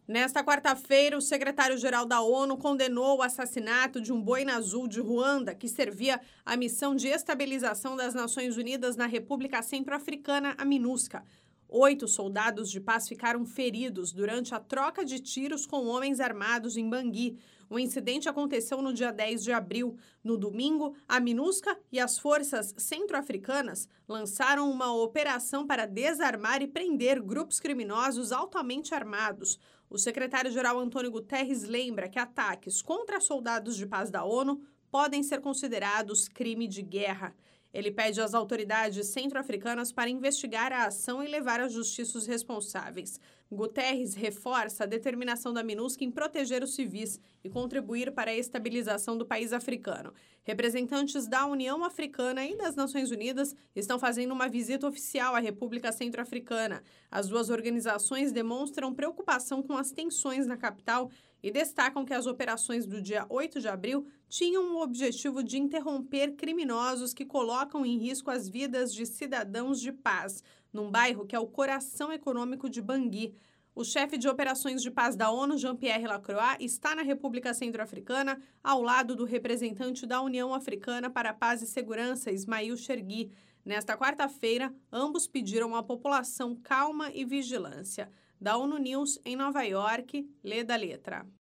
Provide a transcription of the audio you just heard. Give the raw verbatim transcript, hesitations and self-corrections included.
Nesta quarta-feira, o secretário-geral da ONU condenou o assassinato de um boina azul de Ruanda, que servia à missão de estabilização das Nações Unidas na República Centro-Africana, a MINUSCA. Oito soldados de paz ficaram feridos durante a troca de tiros com homens armados em Bangui. O incidente aconteceu no dia dez de abril. No domingo, a MINUSCA e as forças centro-africanas lançaram uma operação para desarmar e prender grupos criminosos altamente armados. O secretário-geral Antônio Guterres lembra que ataques contra soldados de paz da ONU podem ser considerados crime de guerra. Ele pede às autoridades centro-africanas para investigar a ação e levar à justiça os responsáveis. Guterres reforça a determinação da MINUSCA em proteger os civis e contribuir para a estabilização do país africano. Representantes da União Africana e das Nações Unidas estão fazendo uma visita oficial à República Centro-Africana. As duas organizações demonstram preocupação com as tensões na capital e destacam que as operações do dia oito de abril tinham o objetivo de interromper criminosos que colocam em risco as vidas de cidadãos de paz, num bairro que é o coração econômico de Bangui. O chefe de operações de paz da ONU, Jean-Pierre Lacroix, está na República Centro-Africana ao lado do representante da União Africana para a Paz e Segurança, Ismail Chergui. Nesta quarta-feira, ambos pediram à população calma e vigilância. Da ONU News, em Nova York, lê da letra.